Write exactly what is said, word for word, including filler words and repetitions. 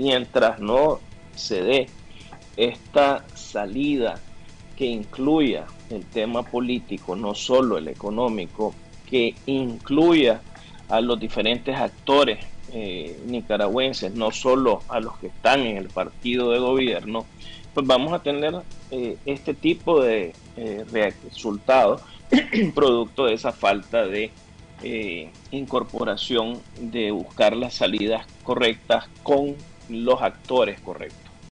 mientras no se dé esta salida que incluya el tema político, no solo el económico, que incluya a los diferentes actores eh, nicaragüenses, no solo a los que están en el partido de gobierno, pues vamos a tener eh, este tipo de eh, resultados producto de esa falta de eh, incorporación, de buscar las salidas correctas con los actores correctos.